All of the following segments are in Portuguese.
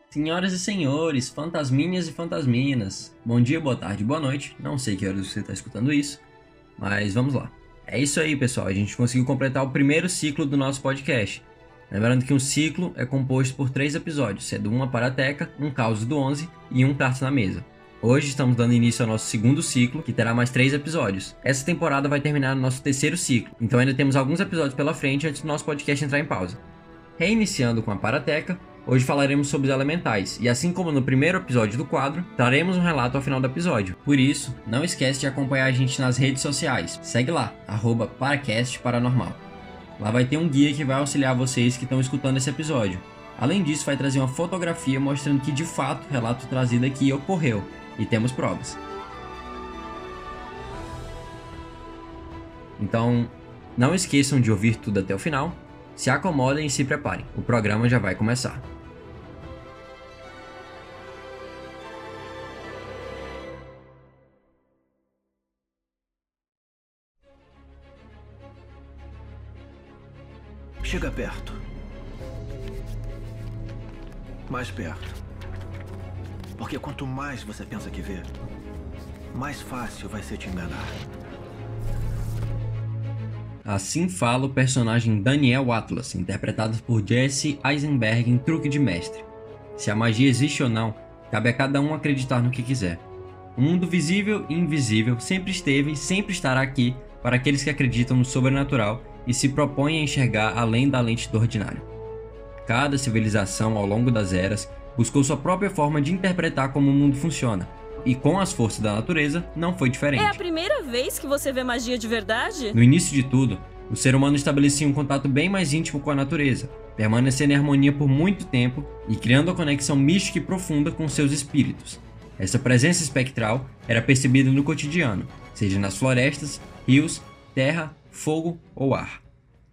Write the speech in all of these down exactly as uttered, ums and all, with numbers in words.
Senhoras e senhores, fantasminhas e fantasminas, bom dia, boa tarde, boa noite, não sei que horas você está escutando isso, mas vamos lá. É isso aí, pessoal, a gente conseguiu completar o primeiro ciclo do nosso podcast. Lembrando que um ciclo é composto por três episódios, sendo uma Parateca, um Caos do onze e um Cartas na Mesa. Hoje estamos dando início ao nosso segundo ciclo, que terá mais três episódios. Essa temporada vai terminar no nosso terceiro ciclo, então ainda temos alguns episódios pela frente antes do nosso podcast entrar em pausa. Reiniciando com a Parateca, hoje falaremos sobre os elementais, e assim como no primeiro episódio do quadro, traremos um relato ao final do episódio. Por isso, não esquece de acompanhar a gente nas redes sociais. Segue lá, arroba Paracast Paranormal. Lá vai ter um guia que vai auxiliar vocês que estão escutando esse episódio. Além disso, vai trazer uma fotografia mostrando que de fato o relato trazido aqui ocorreu, e temos provas. Então, não esqueçam de ouvir tudo até o final. Se acomodem e se preparem, o programa já vai começar. Chega perto. Mais perto. Porque quanto mais você pensa que vê, mais fácil vai ser te enganar. Assim fala o personagem Daniel Atlas, interpretado por Jesse Eisenberg em Truque de Mestre. Se a magia existe ou não, cabe a cada um acreditar no que quiser. O mundo visível e invisível sempre esteve e sempre estará aqui para aqueles que acreditam no sobrenatural e se propõem a enxergar além da lente do ordinário. Cada civilização ao longo das eras buscou sua própria forma de interpretar como o mundo funciona, e com as forças da natureza não foi diferente. É a primeira vez que você vê magia de verdade? No início de tudo, o ser humano estabelecia um contato bem mais íntimo com a natureza, permanecendo em harmonia por muito tempo e criando uma conexão mística e profunda com seus espíritos. Essa presença espectral era percebida no cotidiano, seja nas florestas, rios, terra, fogo ou ar.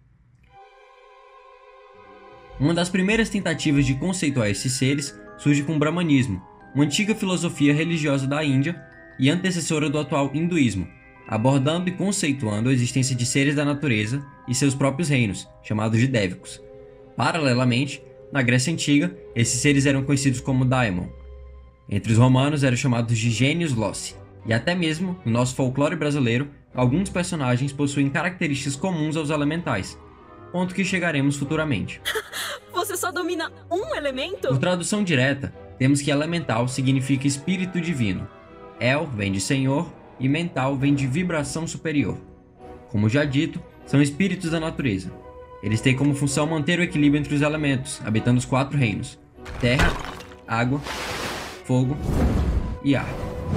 Uma das primeiras tentativas de conceituar esses seres surge com o Brahmanismo, uma antiga filosofia religiosa da Índia e antecessora do atual hinduísmo, abordando e conceituando a existência de seres da natureza e seus próprios reinos, chamados de Dèvicos. Paralelamente, na Grécia Antiga, esses seres eram conhecidos como Daimon. Entre os romanos eram chamados de gênios Loci, e até mesmo, no nosso folclore brasileiro, alguns personagens possuem características comuns aos elementais, ponto que chegaremos futuramente. Você só domina um elemento? Por tradução direta, temos que elemental significa espírito divino. El vem de senhor e mental vem de vibração superior. Como já dito, são espíritos da natureza. Eles têm como função manter o equilíbrio entre os elementos, habitando os quatro reinos: terra, água, fogo e ar.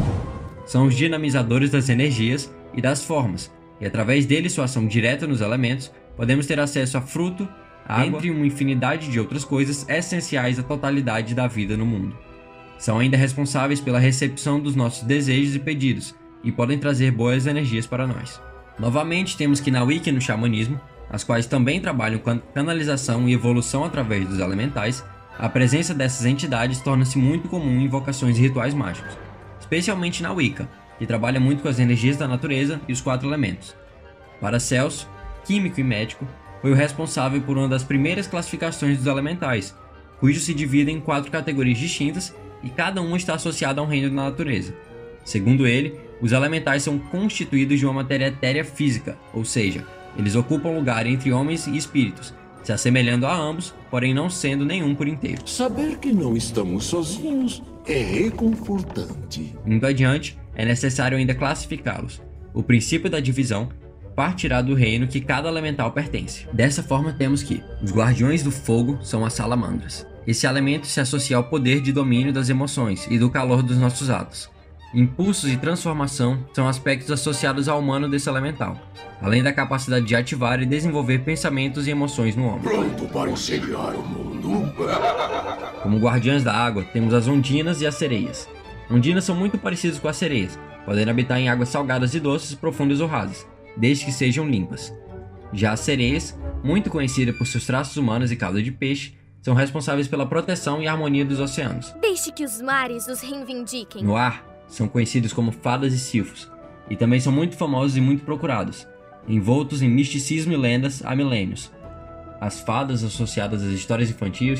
São os dinamizadores das energias e das formas, e através deles sua ação direta nos elementos, podemos ter acesso a fruto, água, entre uma infinidade de outras coisas essenciais à totalidade da vida no mundo. São ainda responsáveis pela recepção dos nossos desejos e pedidos, e podem trazer boas energias para nós. Novamente, temos que na Wicca e no xamanismo, as quais também trabalham com canalização e evolução através dos elementais, a presença dessas entidades torna-se muito comum em invocações e rituais mágicos, especialmente na Wicca, que trabalha muito com as energias da natureza e os quatro elementos. Paracelso, químico e médico, foi o responsável por uma das primeiras classificações dos elementais, cujos se dividem em quatro categorias distintas e cada uma está associada a um reino da natureza. Segundo ele, os elementais são constituídos de uma matéria etérea física, ou seja, eles ocupam lugar entre homens e espíritos, se assemelhando a ambos, porém não sendo nenhum por inteiro. Saber que não estamos sozinhos é reconfortante. Indo adiante, é necessário ainda classificá-los. O princípio da divisão partirá do reino que cada elemental pertence. Dessa forma temos que os guardiões do fogo são as salamandras. Esse elemento se associa ao poder de domínio das emoções e do calor dos nossos atos. Impulsos e transformação são aspectos associados ao humano desse elemental, além da capacidade de ativar e desenvolver pensamentos e emoções no homem. Pronto para incendiar o mundo? Como guardiãs da água, temos as ondinas e as sereias. Ondinas são muito parecidas com as sereias, podendo habitar em águas salgadas e doces, profundas ou rasas, desde que sejam limpas. Já as sereias, muito conhecidas por seus traços humanos e cauda de peixe, são responsáveis pela proteção e harmonia dos oceanos. Deixe que os mares os reivindiquem. No ar, são conhecidos como fadas e silfos, e também são muito famosos e muito procurados, envoltos em misticismo e lendas há milênios. As fadas associadas às histórias infantis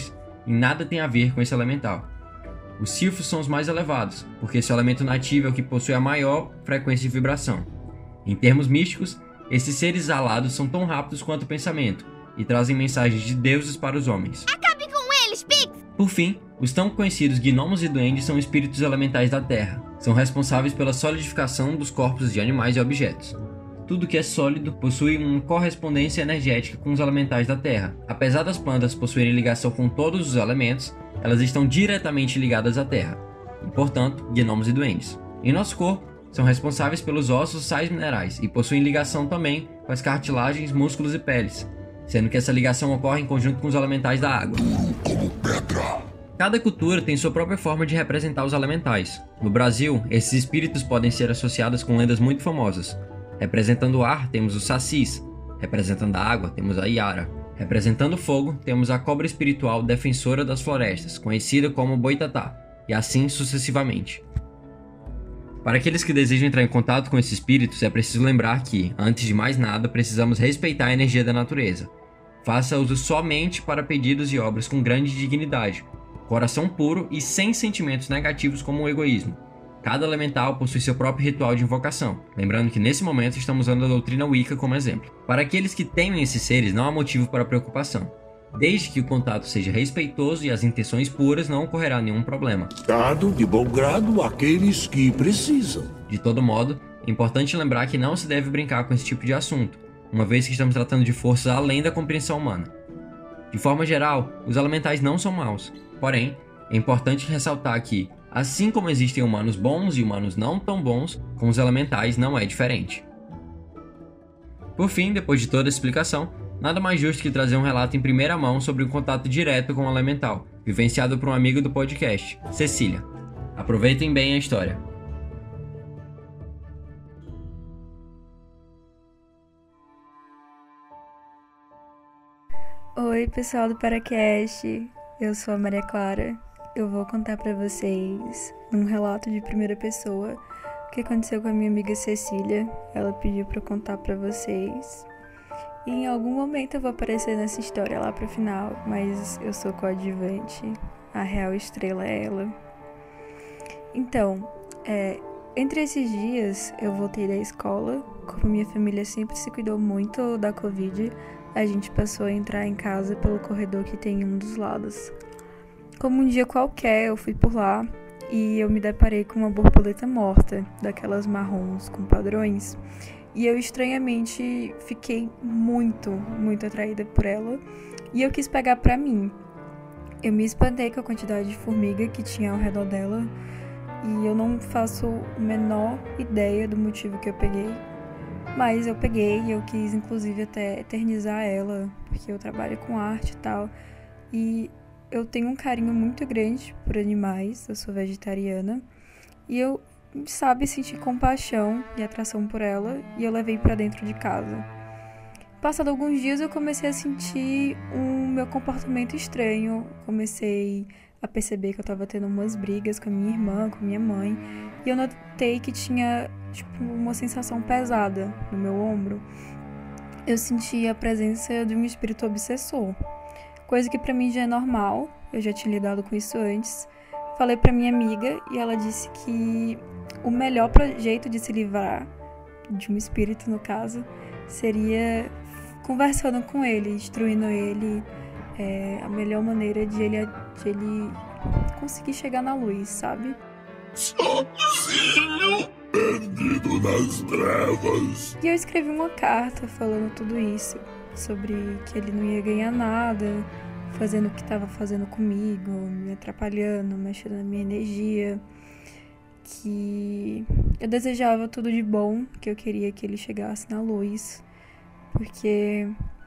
e nada tem a ver com esse elemental. Os silfos são os mais elevados, porque seu elemento nativo é o que possui a maior frequência de vibração. Em termos místicos, esses seres alados são tão rápidos quanto o pensamento, e trazem mensagens de deuses para os homens. Acabe com eles, Pix! Por fim, os tão conhecidos gnomos e duendes são espíritos elementais da Terra. São responsáveis pela solidificação dos corpos de animais e objetos. Tudo que é sólido possui uma correspondência energética com os elementais da Terra. Apesar das plantas possuírem ligação com todos os elementos, elas estão diretamente ligadas à Terra, e portanto, gnomos e duendes. Em nosso corpo, são responsáveis pelos ossos, sais minerais, e possuem ligação também com as cartilagens, músculos e peles, sendo que essa ligação ocorre em conjunto com os elementais da água. Como pedra. Cada cultura tem sua própria forma de representar os elementais. No Brasil, esses espíritos podem ser associados com lendas muito famosas. Representando o ar, temos os sacis. Representando a água, temos a Iara. Representando o fogo, temos a cobra espiritual defensora das florestas, conhecida como Boitatá, e assim sucessivamente. Para aqueles que desejam entrar em contato com esses espíritos, é preciso lembrar que, antes de mais nada, precisamos respeitar a energia da natureza. Faça uso somente para pedidos e obras com grande dignidade, coração puro e sem sentimentos negativos como o egoísmo. Cada elemental possui seu próprio ritual de invocação, lembrando que nesse momento estamos usando a doutrina Wicca como exemplo. Para aqueles que temem esses seres, não há motivo para preocupação. Desde que o contato seja respeitoso e as intenções puras, não ocorrerá nenhum problema. Dado de bom grado àqueles que precisam. De todo modo, é importante lembrar que não se deve brincar com esse tipo de assunto, uma vez que estamos tratando de forças além da compreensão humana. De forma geral, os elementais não são maus, porém, é importante ressaltar que, assim como existem humanos bons e humanos não tão bons, com os elementais não é diferente. Por fim, depois de toda a explicação, nada mais justo que trazer um relato em primeira mão sobre um contato direto com o elemental, vivenciado por um amigo do podcast, Cecília. Aproveitem bem a história. Oi, pessoal do Paracast, eu sou a Maria Clara. Eu vou contar pra vocês um relato de primeira pessoa o que aconteceu com a minha amiga Cecília. Ela pediu pra eu contar pra vocês. E em algum momento eu vou aparecer nessa história lá pro final, mas eu sou coadjuvante. A real estrela é ela. Então, é, entre esses dias eu voltei da escola. Como minha família sempre se cuidou muito da Covid, a gente passou a entrar em casa pelo corredor que tem em um dos lados. Como um dia qualquer, eu fui por lá e eu me deparei com uma borboleta morta, daquelas marrons com padrões. E eu estranhamente fiquei muito, muito atraída por ela e eu quis pegar pra mim. Eu me espantei com a quantidade de formiga que tinha ao redor dela e eu não faço a menor ideia do motivo que eu peguei. Mas eu peguei e eu quis inclusive até eternizar ela, porque eu trabalho com arte e tal. E eu tenho um carinho muito grande por animais, eu sou vegetariana. E eu, sabe, senti compaixão e atração por ela e eu levei pra dentro de casa. Passado alguns dias eu comecei a sentir um meu comportamento estranho. Comecei a perceber que eu tava tendo umas brigas com a minha irmã, com a minha mãe. E eu notei que tinha, tipo, uma sensação pesada no meu ombro. Eu senti a presença de um espírito obsessor. Coisa que pra mim já é normal, eu já tinha lidado com isso antes. Falei pra minha amiga e ela disse que o melhor jeito de se livrar de um espírito, no caso, seria conversando com ele, instruindo ele, é, a melhor maneira de ele, de ele conseguir chegar na luz, sabe? Sozinho, perdido nas trevas. E eu escrevi uma carta falando tudo isso, sobre que ele não ia ganhar nada, fazendo o que estava fazendo comigo, me atrapalhando, mexendo na minha energia, que eu desejava tudo de bom, que eu queria que ele chegasse na luz, porque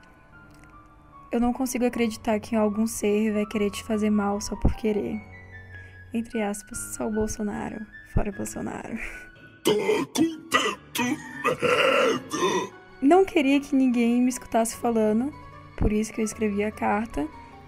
eu não consigo acreditar que algum ser vai querer te fazer mal só por querer. Entre aspas, só o Bolsonaro, fora Bolsonaro. Tô com tanto medo. Não queria que ninguém me escutasse falando, por isso que eu escrevi a carta.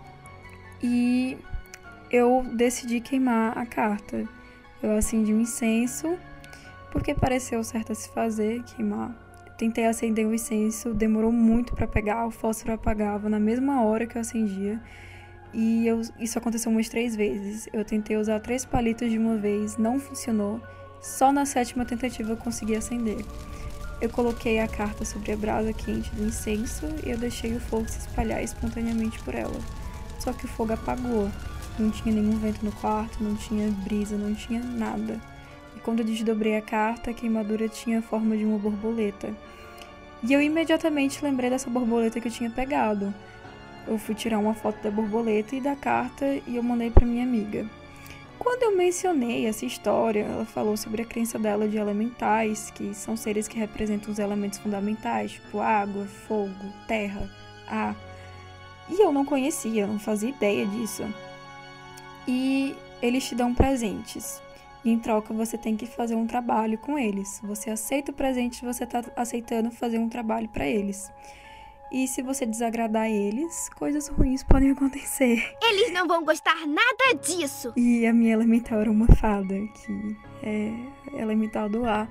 E eu decidi queimar a carta. Eu acendi um incenso, porque pareceu certo a se fazer, queimar. Eu tentei acender o incenso, demorou muito para pegar, o fósforo apagava na mesma hora que eu acendia. E eu, isso aconteceu umas três vezes. Eu tentei usar três palitos de uma vez, não funcionou. Só na sétima tentativa eu consegui acender. Eu coloquei a carta sobre a brasa quente do incenso e eu deixei o fogo se espalhar espontaneamente por ela. Só que o fogo apagou. Não tinha nenhum vento no quarto, não tinha brisa, não tinha nada. E quando eu desdobrei a carta, a queimadura tinha a forma de uma borboleta. E eu imediatamente lembrei dessa borboleta que eu tinha pegado. Eu fui tirar uma foto da borboleta e da carta e eu mandei para minha amiga. Quando eu mencionei essa história, ela falou sobre a crença dela de elementais, que são seres que representam os elementos fundamentais, tipo água, fogo, terra, ar. E eu não conhecia, eu não fazia ideia disso. E eles te dão presentes. E em troca você tem que fazer um trabalho com eles. Você aceita o presente, você está aceitando fazer um trabalho para eles. E se você desagradar eles, coisas ruins podem acontecer. Eles não vão gostar nada disso. E a minha elemental era uma fada, que é elemental do ar.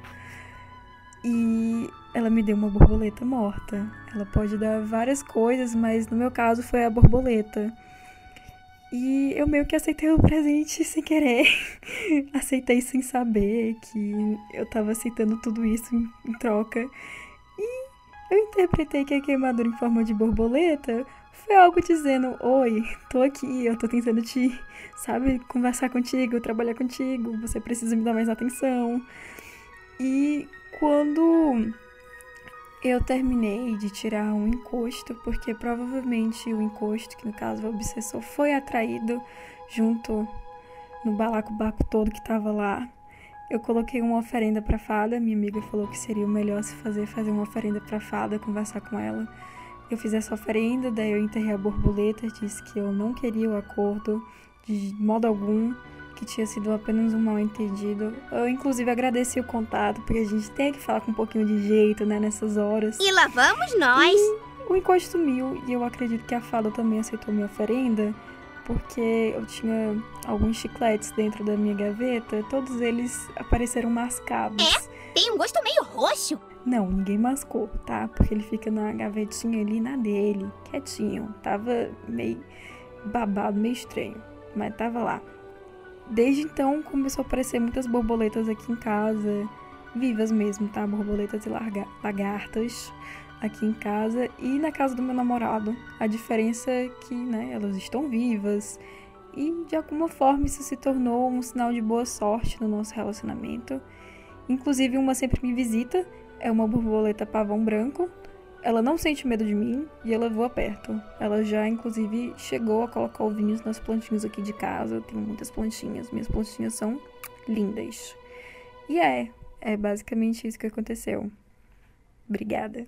E ela me deu uma borboleta morta. Ela pode dar várias coisas, mas no meu caso foi a borboleta. E eu meio que aceitei o presente sem querer. Aceitei sem saber que eu tava aceitando tudo isso em, em troca. E eu interpretei que a queimadura em forma de borboleta foi algo dizendo: oi, tô aqui, eu tô tentando te, sabe, conversar contigo, trabalhar contigo, você precisa me dar mais atenção. E quando eu terminei de tirar um encosto, porque provavelmente o encosto, que no caso é o obsessor, foi atraído junto no balacobaco todo que tava lá. Eu coloquei uma oferenda pra fada, minha amiga falou que seria o melhor se fazer, fazer uma oferenda pra fada, conversar com ela. Eu fiz essa oferenda, daí eu enterrei a borboleta, disse que eu não queria o acordo de modo algum, que tinha sido apenas um mal entendido. Eu, inclusive, agradeci o contato, porque a gente tem que falar com um pouquinho de jeito, né, nessas horas. E lá vamos nós! E o encosto sumiu, e eu acredito que a fada também aceitou minha oferenda, porque eu tinha alguns chicletes dentro da minha gaveta, todos eles apareceram mascados. É? Tem um gosto meio roxo. Não, ninguém mascou, tá? Porque ele fica na gavetinha ali, na dele, quietinho. Tava meio babado, meio estranho, mas tava lá. Desde então, começou a aparecer muitas borboletas aqui em casa, vivas mesmo, tá? Borboletas e larga- lagartas aqui em casa e na casa do meu namorado. A diferença é que, né, elas estão vivas e, de alguma forma, isso se tornou um sinal de boa sorte no nosso relacionamento. Inclusive, uma sempre me visita, é uma borboleta pavão branco. Ela não sente medo de mim e ela voa perto. Ela já, inclusive, chegou a colocar ovinhos nas plantinhas aqui de casa. Eu tenho muitas plantinhas, minhas plantinhas são lindas. E é, é basicamente isso que aconteceu. Obrigada.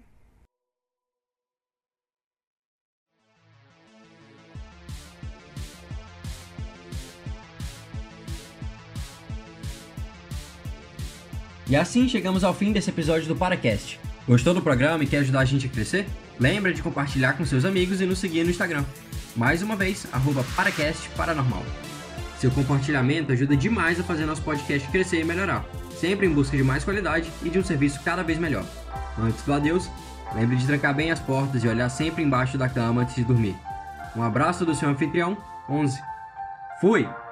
E assim chegamos ao fim desse episódio do Paracast. Gostou do programa e quer ajudar a gente a crescer? Lembra de compartilhar com seus amigos e nos seguir no Instagram. Mais uma vez, arroba Paracast Paranormal. Seu compartilhamento ajuda demais a fazer nosso podcast crescer e melhorar, sempre em busca de mais qualidade e de um serviço cada vez melhor. Antes do adeus, lembre de trancar bem as portas e olhar sempre embaixo da cama antes de dormir. Um abraço do seu anfitrião, onze. Fui!